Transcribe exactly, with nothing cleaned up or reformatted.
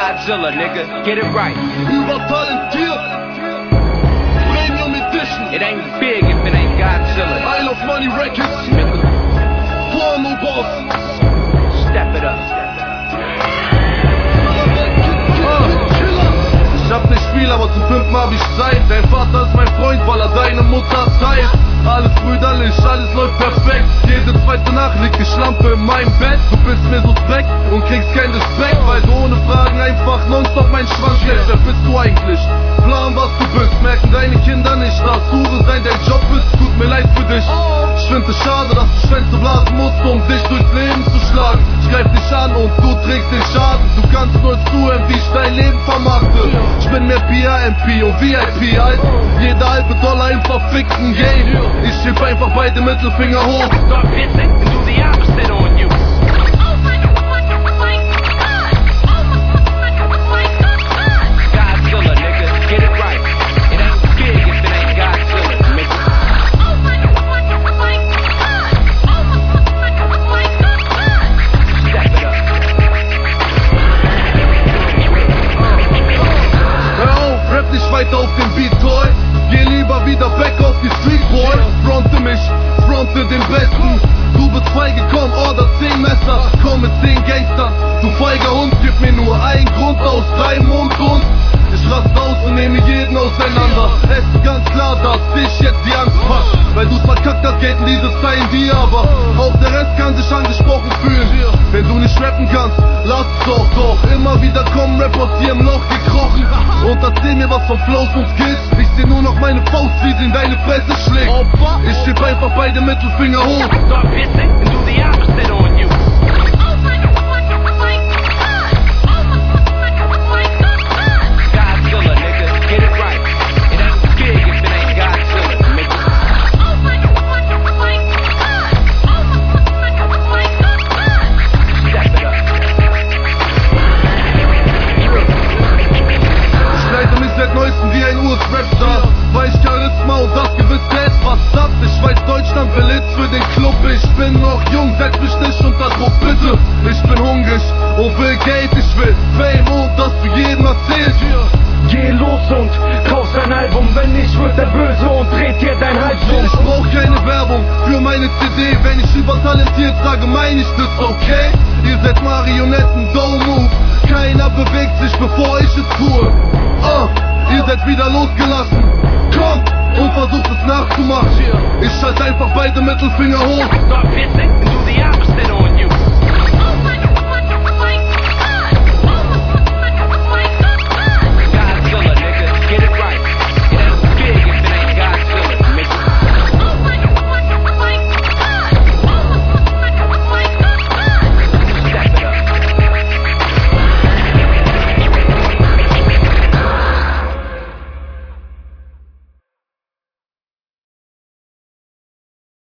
Godzilla, nigga, get it right. Übertalentiert, Premium Edition. It ain't big if it ain't Godzilla. Isle of Money Records, Nigga, Porno Boss. step it up. Ich hab nicht viel, aber zum Pimpen hab ich Zeit. Dein Vater ist mein Freund, weil er deine Mutter teilt. Alles brüderlich, alles läuft perfekt. Jede zweite Nacht liegt die Schlampe in meinem Bett. Du bist mir suspekt und kriegst keinen Respekt, weil du ohne Fragen einfach nonstop mein Schwanz lässt. Wer bist du eigentlich? Plan, was du bist, merken deine Kinder nicht, dass Hure sein dein Job ist. Tut mir leid für dich. Ich find es schade, dass du Schwänze blasen musst, um dich durchs Leben zu schlagen. Ich greif dich an und du trägst den Schaden. Du kannst nur zuhören, wie ich dein Leben vermachte. Ich bin mehr P R M P und V I P als jeder halbe Dollar im verfickten Game. Ich heb einfach beide Mittelfinger hoch. Start pissing and do the opposite on you. Godzilla, nigga, get it right. It ain't big if it ain't Godzilla, nigga. Step it up. Hör auf, rap nicht weiter auf dem Beat, Toy. Geh lieber wieder back auf die Street, Boy. Fronte mich, fronte den Besten. Du bist freigekommen, order zehn Messer. Komm mit zehn Gangstern. Du feiger Hund, gib mir nur einen Grund aus deinem Mund und ich raste aus und nehme jeden auseinander. Es ist ganz klar, dass dich jetzt die Angst packt. Weil du's verkackt hast, gelten diese Zeilen dir, aber auch der Rest kann sich angesprochen fühlen. Wenn du nicht rappen kannst, lass es doch, doch. Immer wieder kommen Rappers hier im Loch gekrochen und erzähl mir was von Flows und Skills. Ich seh nur noch meine Faust, wie sie in deine Fresse schlägt. Ich heb einfach beide Mittelfinger hoch. Start pissing and do the opposite on you. Godzilla, nigga, get it right. It ain't big if it ain't Godzilla, nigga. Step it up. Ich leite mich seit neuestem wie ein U S-Rapstar, weil ich Charisma und das gewisse etwas hab. Ich weiß, Deutschland will Hits für den Club. Ich bin noch jung, setz mich nicht unter Druck, bitte. Ich bin hungrig und will Geld, ich will Fame und dass du jedem erzählst. Geh los und kauf sein Album, wenn nicht wird er böse und dreht dir dein Hals um. Ich brauch keine Werbung für meine C D. Wenn ich übertalentiert sage, mein ich das, okay? Ihr seid Marionetten, don't move. Keiner bewegt sich, bevor ich es tue. Ah, ihr seid wieder losgelassen. Kommt und versucht es nachzumachen. Ich schalte einfach beide Mittelfinger hoch. Start pissing and do the opposite on you.